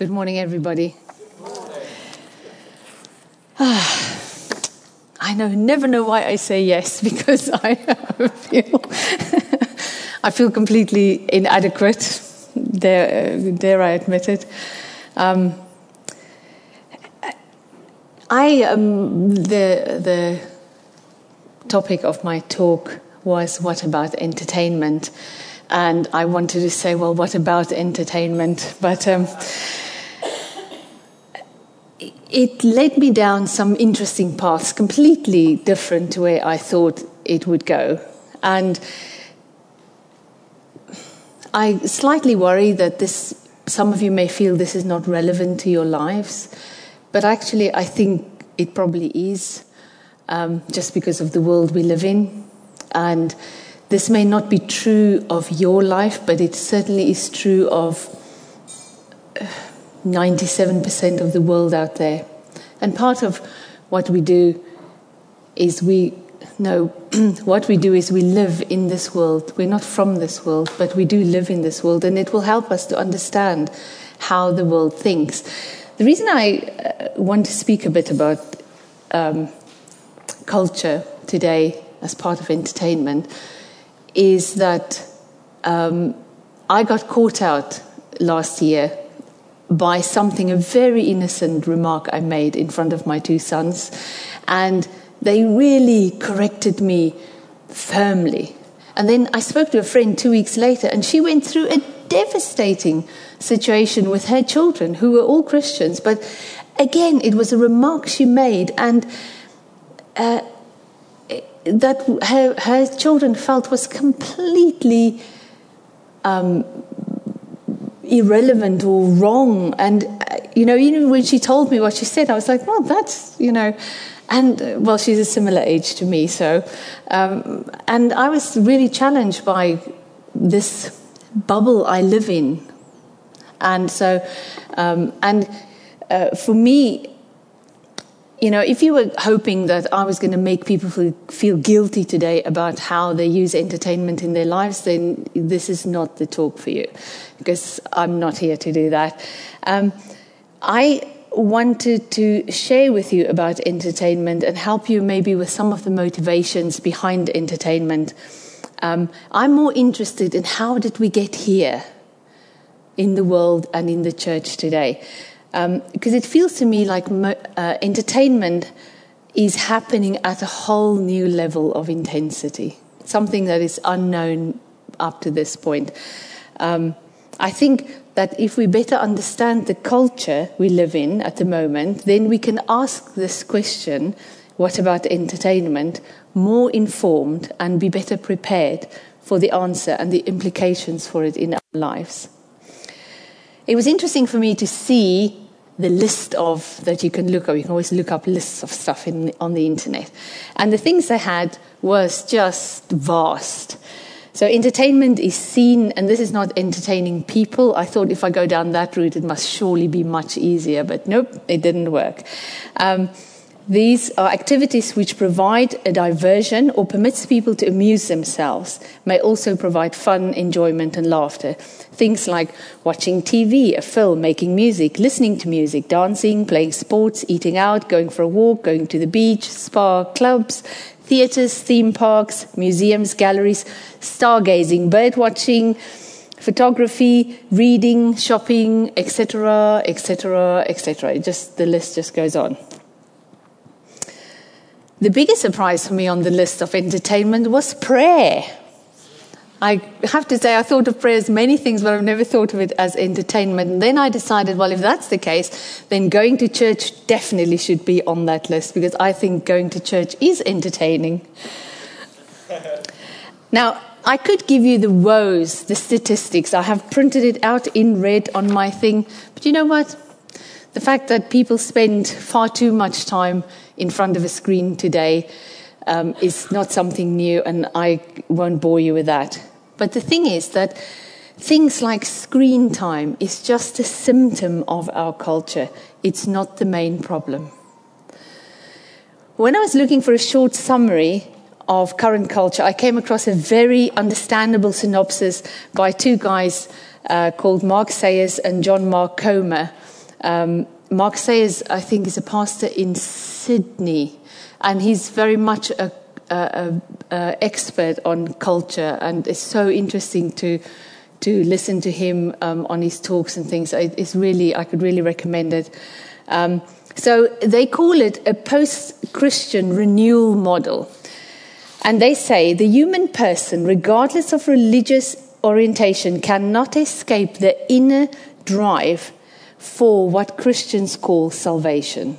Good morning, everybody. I never know why I say yes, because I feel completely inadequate. Dare I admit it? The topic of my talk was what about entertainment, and I wanted to say, well, what about entertainment? But it led me down some interesting paths, completely different to where I thought it would go. And I slightly worry that some of you may feel this is not relevant to your lives, but actually I think it probably is, just because of the world we live in. And this may not be true of your life, but it certainly is true of 97% of the world out there. And part of what we do is we live in this world. We're not from this world, but we do live in this world, and it will help us to understand how the world thinks. The reason I want to speak a bit about culture today as part of entertainment is that I got caught out last year by a very innocent remark I made in front of my two sons, and they really corrected me firmly. And then I spoke to a friend 2 weeks later, and she went through a devastating situation with her children, who were all Christians. But again, it was a remark she made, and that her children felt was completely irrelevant or wrong. And even when she told me what she said, I was like, well, that's and well, she's a similar age to me, so and I was really challenged by this bubble I live in. And so for me, if you were hoping that I was going to make people feel guilty today about how they use entertainment in their lives, then this is not the talk for you, because I'm not here to do that. I wanted to share with you about entertainment and help you maybe with some of the motivations behind entertainment. I'm more interested in how did we get here in the world and in the church today. Because it feels to me like entertainment is happening at a whole new level of intensity, something that is unknown up to this point. I think that if we better understand the culture we live in at the moment, then we can ask this question, what about entertainment, more informed and be better prepared for the answer and the implications for it in our lives. It was interesting for me to see the list that you can look up. You can always look up lists of stuff on the internet. And the things they had was just vast. So entertainment is seen, and this is not entertaining people. I thought if I go down that route, it must surely be much easier. But nope, it didn't work. These are activities which provide a diversion or permits people to amuse themselves, may also provide fun, enjoyment and laughter. Things like watching TV, a film, making music, listening to music, dancing, playing sports, eating out, going for a walk, going to the beach, spa, clubs, theatres, theme parks, museums, galleries, stargazing, bird watching, photography, reading, shopping, etc., etc., etc. The list just goes on. The biggest surprise for me on the list of entertainment was prayer. I have to say, I thought of prayer as many things, but I've never thought of it as entertainment. And then I decided, well, if that's the case, then going to church definitely should be on that list, because I think going to church is entertaining. Now, I could give you the woes, the statistics. I have printed it out in red on my thing. But you know what? The fact that people spend far too much time in front of a screen today is not something new, and I won't bore you with that. But the thing is that things like screen time is just a symptom of our culture. It's not the main problem. When I was looking for a short summary of current culture, I came across a very understandable synopsis by two guys called Mark Sayers and John Mark Comer. Mark Sayers, I think, is a pastor in Sydney, and he's very much a expert on culture, and it's so interesting to listen to him on his talks and things. It's really, I could really recommend it. So they call it a post-Christian renewal model. And they say the human person, regardless of religious orientation, cannot escape the inner drive for what Christians call salvation.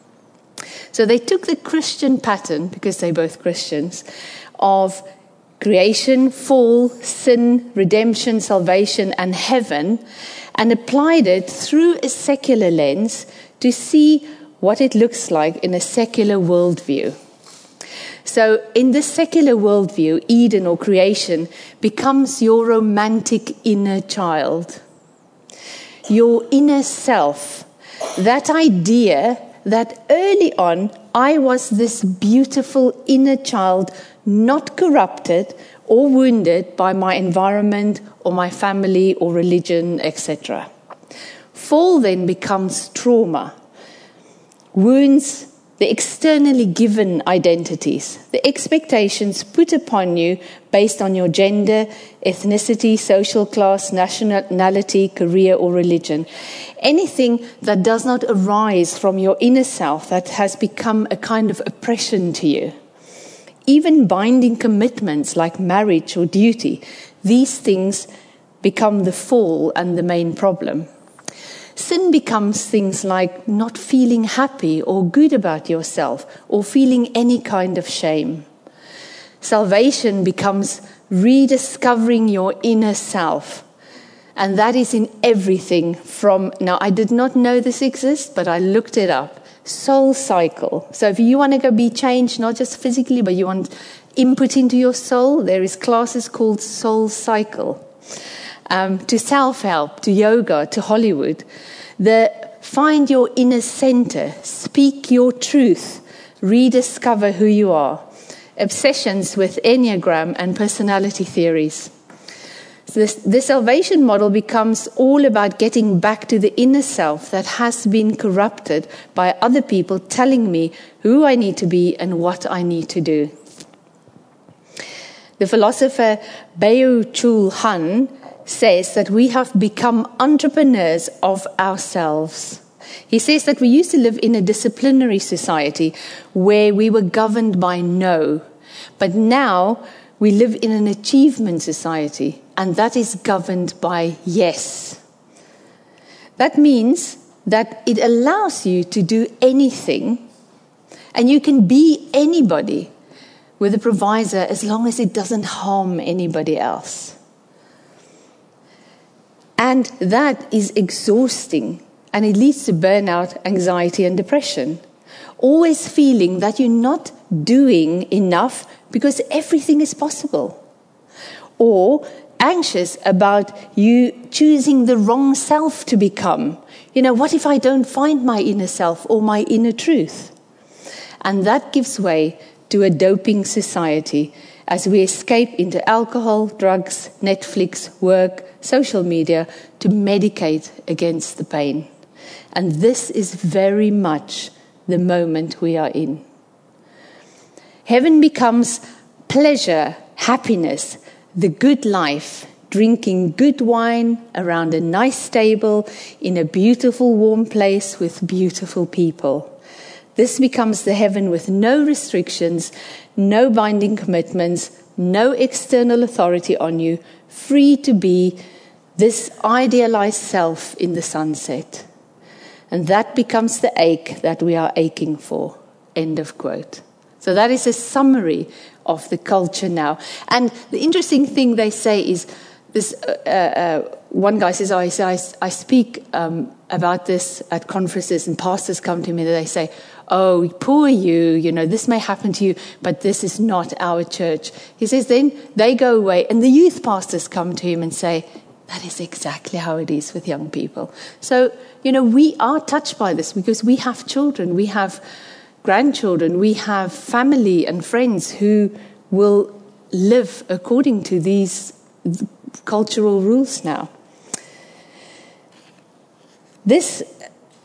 So they took the Christian pattern, because they're both Christians, of creation, fall, sin, redemption, salvation, and heaven, and applied it through a secular lens to see what it looks like in a secular worldview. So in this secular worldview, Eden or creation becomes your romantic inner child, your inner self, that idea that early on I was this beautiful inner child, not corrupted or wounded by my environment or my family or religion, etc. Fall then becomes trauma, wounds, the externally given identities, the expectations put upon you based on your gender, ethnicity, social class, nationality, career, or religion. Anything that does not arise from your inner self that has become a kind of oppression to you. Even binding commitments like marriage or duty, these things become the fall and the main problem. Sin becomes things like not feeling happy or good about yourself or feeling any kind of shame. Salvation becomes rediscovering your inner self. And that is in everything from, now I did not know this exists, but I looked it up. Soul cycle. So if you want to go be changed, not just physically, but you want input into your soul, there is classes called Soul Cycle. To self-help, to yoga, to Hollywood. Find your inner center, speak your truth, rediscover who you are. Obsessions with Enneagram and personality theories. So the salvation model becomes all about getting back to the inner self that has been corrupted by other people telling me who I need to be and what I need to do. The philosopher Byung-Chul Han says that we have become entrepreneurs of ourselves. He says that we used to live in a disciplinary society where we were governed by no, but now we live in an achievement society, and that is governed by yes. That means that it allows you to do anything, and you can be anybody with a provisor as long as it doesn't harm anybody else. And that is exhausting, and it leads to burnout, anxiety, and depression. Always feeling that you're not doing enough because everything is possible. Or anxious about you choosing the wrong self to become. You know, what if I don't find my inner self or my inner truth? And that gives way to a doping society as we escape into alcohol, drugs, Netflix, work, social media to medicate against the pain. And this is very much the moment we are in. Heaven becomes pleasure, happiness, the good life, drinking good wine around a nice table in a beautiful warm place with beautiful people. This becomes the heaven with no restrictions, no binding commitments, no external authority on you, free to be this idealized self in the sunset. And that becomes the ache that we are aching for. End of quote. So that is a summary of the culture now. And the interesting thing they say is this. One guy says, I speak about this at conferences, and pastors come to me and they say, oh, poor you, you know, this may happen to you, but this is not our church. He says then they go away and the youth pastors come to him and say, that is exactly how it is with young people. So, you know, we are touched by this because we have children, we have grandchildren, we have family and friends who will live according to these cultural rules now. This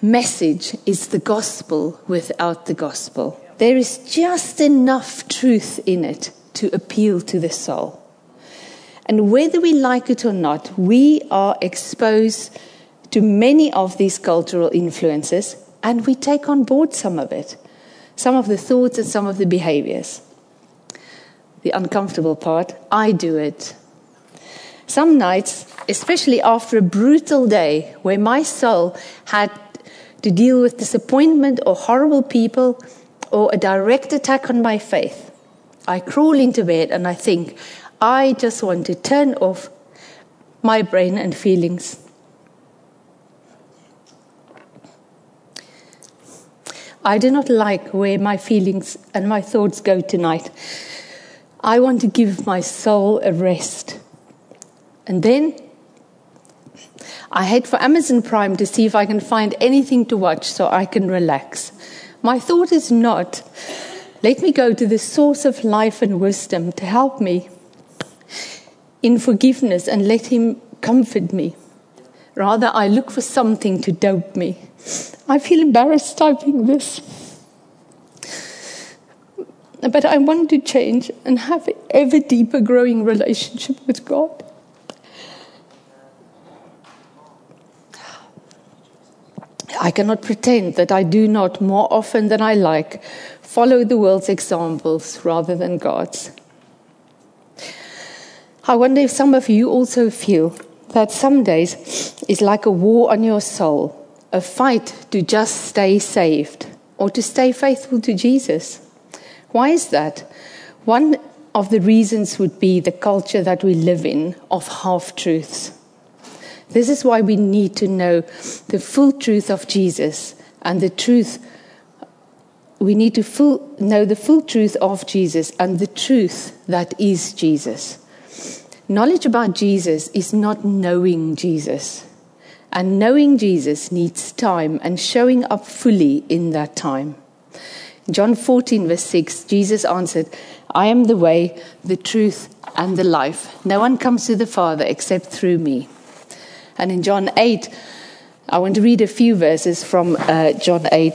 message is the gospel without the gospel. There is just enough truth in it to appeal to the soul. And whether we like it or not, we are exposed to many of these cultural influences, and we take on board some of it, some of the thoughts and some of the behaviors. The uncomfortable part, I do it. Some nights, especially after a brutal day where my soul had to deal with disappointment or horrible people or a direct attack on my faith, I crawl into bed and I think, I just want to turn off my brain and feelings. I do not like where my feelings and my thoughts go tonight. I want to give my soul a rest. And then I head for Amazon Prime to see if I can find anything to watch so I can relax. My thought is not, let me go to the source of life and wisdom to help me in forgiveness and let him comfort me. Rather, I look for something to dope me. I feel embarrassed typing this. But I want to change and have an ever deeper growing relationship with God. I cannot pretend that I do not, more often than I like, follow the world's examples rather than God's. I wonder if some of you also feel that some days is like a war on your soul, a fight to just stay saved or to stay faithful to Jesus. Why is that? One of the reasons would be the culture that we live in of half-truths. This is why we need to know the full truth of Jesus and the truth. We need to know the full truth of Jesus and the truth that is Jesus. Knowledge about Jesus is not knowing Jesus. And knowing Jesus needs time and showing up fully in that time. John 14, verse 6, Jesus answered, I am the way, the truth, and the life. No one comes to the Father except through me. And in John 8, I want to read a few verses from John 8.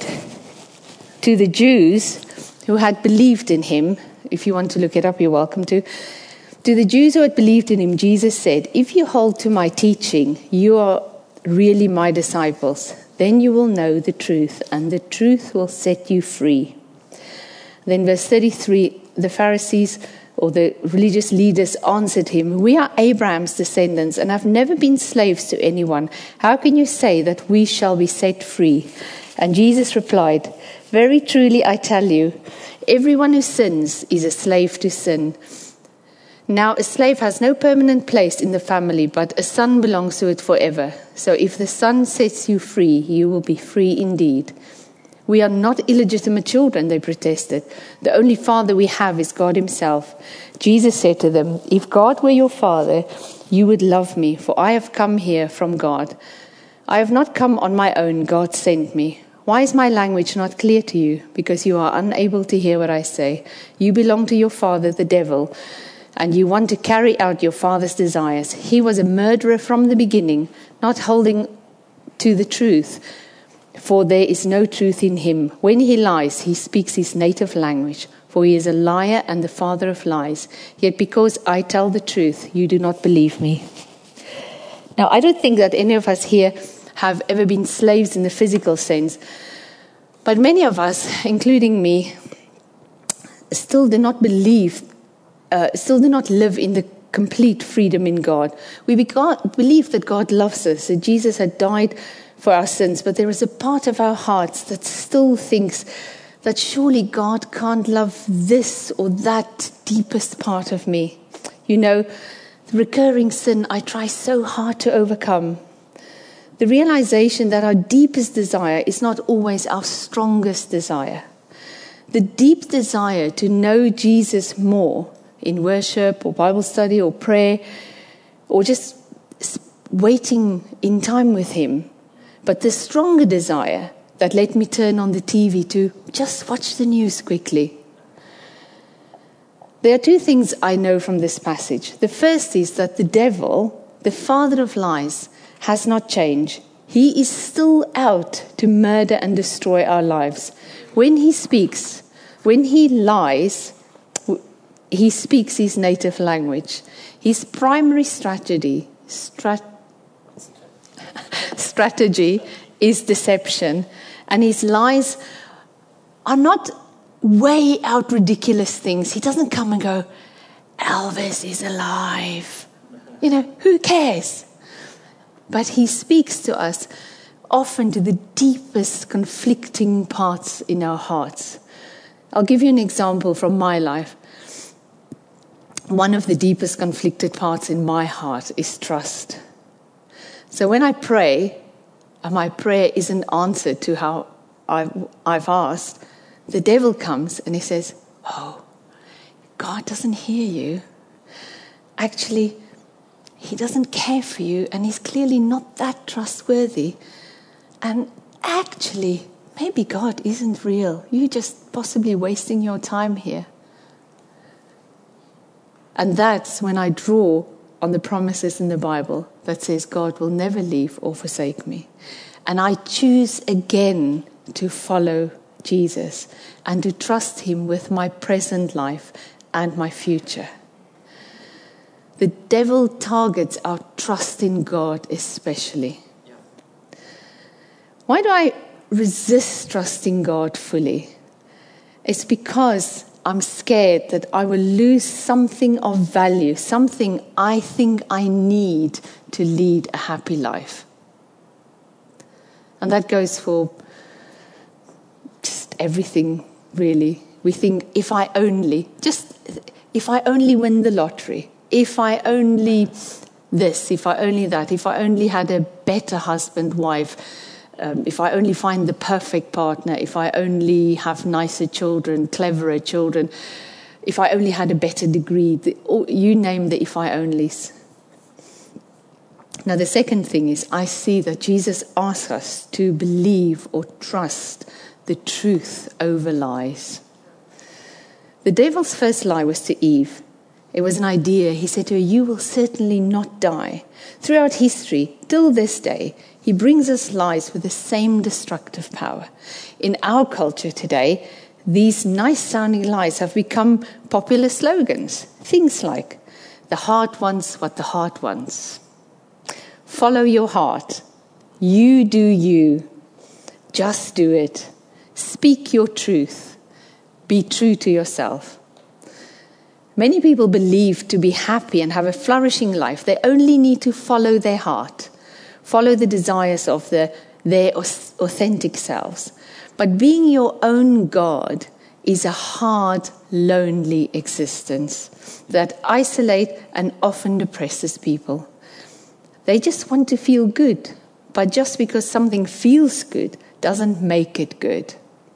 To the Jews who had believed in him, if you want to look it up, you're welcome to. To the Jews who had believed in him, Jesus said, if you hold to my teaching, you are really my disciples. Then you will know the truth, and the truth will set you free. Then verse 33, the Pharisees or the religious leaders answered him, we are Abraham's descendants and have never been slaves to anyone. How can you say that we shall be set free? And Jesus replied, very truly I tell you, everyone who sins is a slave to sin. Now a slave has no permanent place in the family, but a son belongs to it forever. So if the son sets you free, you will be free indeed. We are not illegitimate children, they protested. The only father we have is God himself. Jesus said to them, if God were your father, you would love me, for I have come here from God. I have not come on my own, God sent me. Why is my language not clear to you? Because you are unable to hear what I say. You belong to your father, the devil, and you want to carry out your father's desires. He was a murderer from the beginning, not holding to the truth, for there is no truth in him. When he lies, he speaks his native language, for he is a liar and the father of lies. Yet because I tell the truth, you do not believe me. Now, I don't think that any of us here have ever been slaves in the physical sense, but many of us, including me, still do not live in the complete freedom in God. We believe that God loves us, that Jesus had died for our sins, but there is a part of our hearts that still thinks that surely God can't love this or that deepest part of me. You know, the recurring sin I try so hard to overcome. The realization that our deepest desire is not always our strongest desire. The deep desire to know Jesus more in worship or Bible study or prayer or just waiting in time with him. But the stronger desire that let me turn on the TV to just watch the news quickly. There are two things I know from this passage. The first is that the devil, the father of lies, has not changed. He is still out to murder and destroy our lives. When he speaks, when he lies, he speaks his native language. His primary strategy is deception, and his lies are not way out ridiculous things. He doesn't come and go, Elvis is alive. Who cares? But he speaks to us often to the deepest conflicting parts in our hearts. I'll give you an example from my life. One of the deepest conflicted parts in my heart is trust. So when I pray, and my prayer isn't answered to how I've asked, the devil comes and he says, oh, God doesn't hear you. Actually, he doesn't care for you, and he's clearly not that trustworthy. And actually, maybe God isn't real. You're just possibly wasting your time here. And that's when I draw on the promises in the Bible that says God will never leave or forsake me. And I choose again to follow Jesus and to trust him with my present life and my future. The devil targets our trust in God especially. Why do I resist trusting God fully? It's because I'm scared that I will lose something of value, something I think I need to lead a happy life. And that goes for just everything, really. We think, if I only win the lottery, if I only this, if I only that, if I only had a better husband, wife, if I only find the perfect partner, if I only have nicer children, cleverer children, if I only had a better degree, you name the if I onlys. Now the second thing is, I see that Jesus asks us to believe or trust the truth over lies. The devil's first lie was to Eve. It was an idea. He said to her, you will certainly not die. Throughout history, till this day, he brings us lies with the same destructive power. In our culture today, these nice-sounding lies have become popular slogans. Things like, the heart wants what the heart wants. Follow your heart. You do you. Just do it. Speak your truth. Be true to yourself. Many people believe to be happy and have a flourishing life, they only need to follow their heart, follow the desires of their authentic selves. But being your own God is a hard, lonely existence that isolates and often depresses people. They just want to feel good, but just because something feels good doesn't make it good.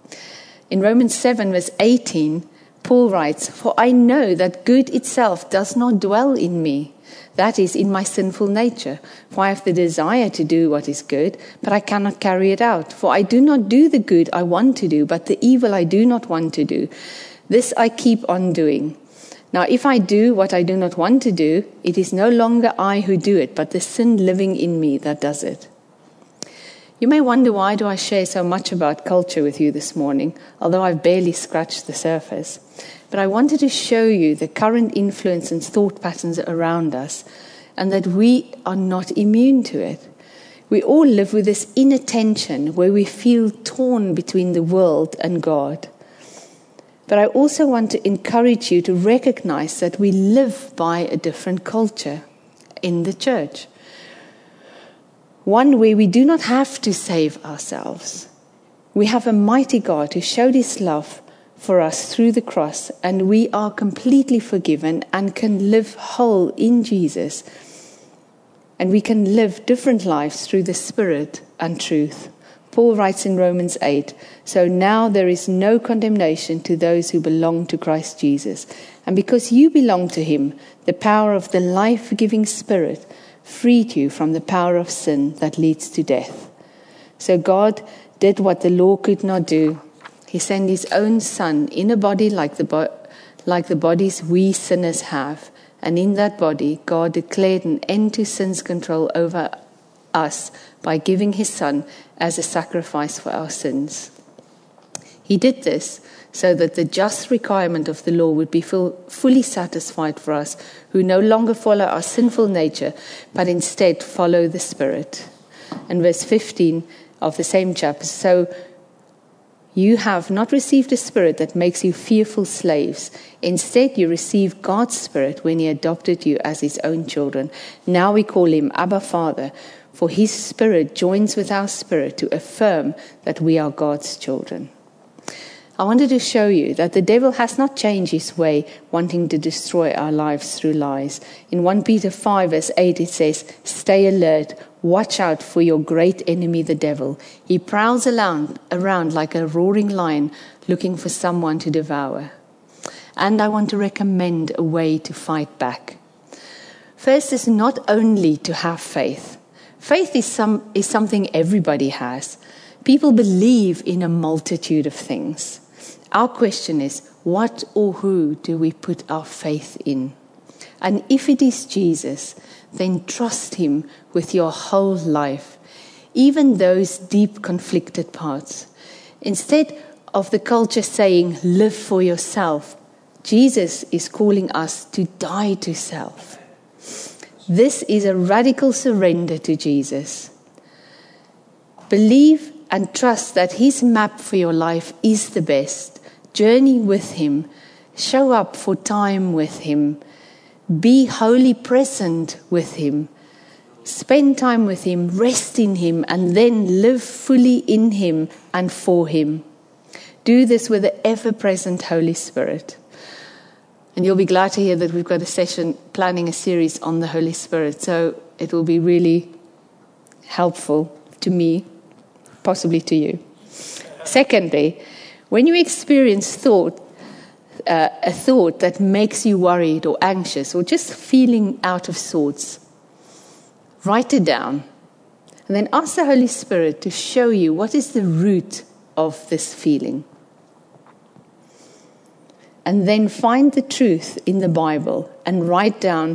In Romans 7, verse 18, Paul writes, for I know that good itself does not dwell in me, that is, in my sinful nature. For I have the desire to do what is good, but I cannot carry it out. For I do not do the good I want to do, but the evil I do not want to do. This I keep on doing. Now, if I do what I do not want to do, it is no longer I who do it, but the sin living in me that does it. You may wonder, why do I share so much about culture with you this morning, although I've barely scratched the surface. But I wanted to show you the current influence and thought patterns around us, and that we are not immune to it. We all live with this inner tension where we feel torn between the world and God. But I also want to encourage you to recognize that we live by a different culture in the church. One where we do not have to save ourselves. We have a mighty God who showed his love for us through the cross, and we are completely forgiven and can live whole in Jesus. And we can live different lives through the Spirit and truth. Paul writes in Romans 8, so now there is no condemnation to those who belong to Christ Jesus. And because you belong to him, the power of the life-giving Spirit freed you from the power of sin that leads to death. So God did what the law could not do. He sent his own Son in a body like the bodies we sinners have. And in that body, God declared an end to sin's control over us by giving his Son as a sacrifice for our sins. He did this so that the just requirement of the law would be fully satisfied for us who no longer follow our sinful nature, but instead follow the Spirit. And verse 15 of the same chapter, so you have not received a spirit that makes you fearful slaves. Instead, you received God's Spirit when he adopted you as his own children. Now we call him Abba, Father, for his Spirit joins with our spirit to affirm that we are God's children. I wanted to show you that the devil has not changed his way, wanting to destroy our lives through lies. In 1 Peter 5 verse 8 it says, stay alert, watch out for your great enemy the devil. He prowls around like a roaring lion, looking for someone to devour. And I want to recommend a way to fight back. First is not only to have faith. Faith is something everybody has. People believe in a multitude of things. Our question is, what or who do we put our faith in? And if it is Jesus, then trust him with your whole life, even those deep conflicted parts. Instead of the culture saying, live for yourself, Jesus is calling us to die to self. This is a radical surrender to Jesus. Believe and trust that his map for your life is the best. Journey with him. Show up for time with him. Be wholly present with him. Spend time with him, rest in him, and then live fully in him and for him. Do this with the ever-present Holy Spirit. And you'll be glad to hear that we've got a session planning a series on the Holy Spirit. So it will be really helpful to me, possibly to you. Secondly, when you experience a thought that makes you worried or anxious or just feeling out of sorts, write it down and then ask the Holy Spirit to show you what is the root of this feeling. And then find the truth in the Bible and write that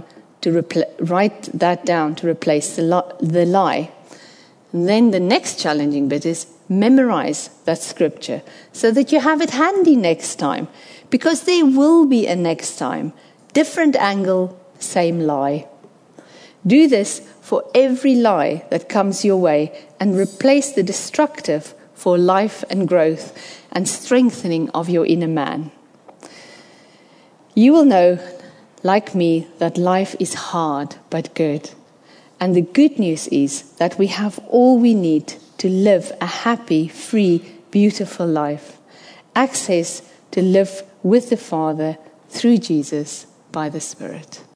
down to replace the lie. And then the next challenging bit is memorize that scripture so that you have it handy next time, because there will be a next time. Different angle, same lie. Do this for every lie that comes your way and replace the destructive for life and growth and strengthening of your inner man. You will know, like me, that life is hard but good. And the good news is that we have all we need to live a happy, free, beautiful life. Access to live with the Father through Jesus by the Spirit.